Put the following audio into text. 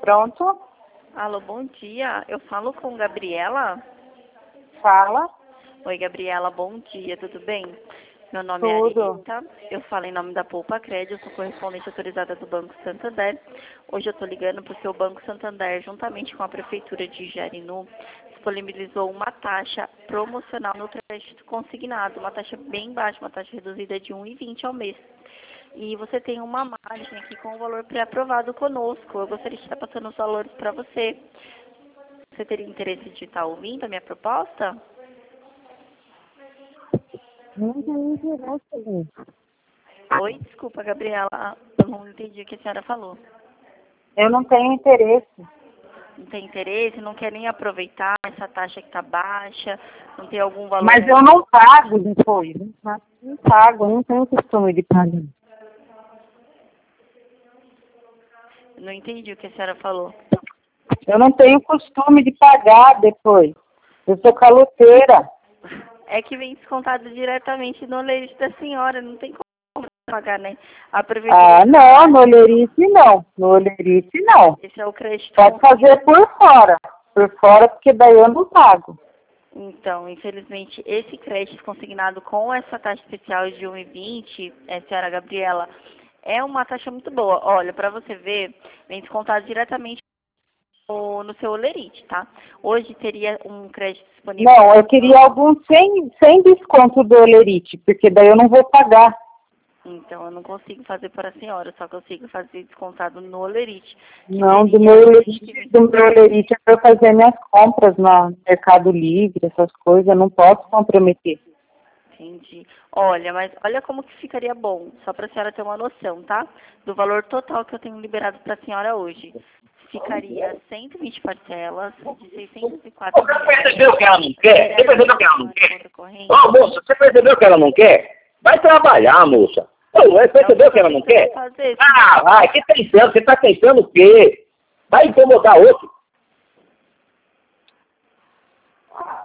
Pronto? Alô, bom dia. Eu falo com Gabriela? Fala. Oi, Gabriela, bom dia, tudo bem? Meu nome é Tudo. Arita, eu falo em nome da Poupa Crédito, eu sou correspondente autorizada do Banco Santander. Hoje eu estou ligando porque o Banco Santander, juntamente com a Prefeitura de Jarinu, disponibilizou uma taxa promocional no crédito consignado, uma taxa bem baixa, uma taxa reduzida de 1,20 ao mês. E você tem uma margem aqui com o valor pré-aprovado conosco. Eu gostaria de estar passando os valores para você. Você teria interesse de estar ouvindo a minha proposta? Não tenho interesse. Oi, desculpa, Gabriela. Eu não entendi o que a senhora falou. Eu não tenho interesse. Não tem interesse? Não quer nem aproveitar essa taxa que está baixa? Não tem algum valor? Mas eu não pago depois. Não pago, não tenho costume de pagar. Não entendi o que a senhora falou. Eu não tenho costume de pagar depois. Eu sou caloteira. É que vem descontado diretamente no leite da senhora. Não tem como pagar, né? A prefeitura... Ah, não, no Olerice não. No Olerice não. Esse é o crédito. Pode fazer por fora. Por fora, porque daí eu não pago. Então, infelizmente, esse crédito consignado com essa taxa especial de 1,20, senhora Gabriela, é uma taxa muito boa. Olha, para você ver, vem descontado diretamente no seu Olerite, tá? Hoje teria um crédito disponível. Não, eu queria algum sem desconto do Olerite, porque daí eu não vou pagar. Então, eu não consigo fazer para a senhora, só consigo fazer descontado no Olerite. Não, do meu Olerite é para eu fazer minhas compras no Mercado Livre, essas coisas, eu não posso comprometer. Entendi. Olha, mas olha como que ficaria bom, só para a senhora ter uma noção, tá? Do valor total que eu tenho liberado para a senhora hoje. Ficaria 120 parcelas de 604 Você percebeu que ela não quer? Você percebeu que ela não quer? Ô, Ô, moça, você percebeu que ela não quer? Vai trabalhar, moça. Ô, você percebeu que ela não quer? Ah, vai, que pensando? Você tá pensando o quê? Vai incomodar outro.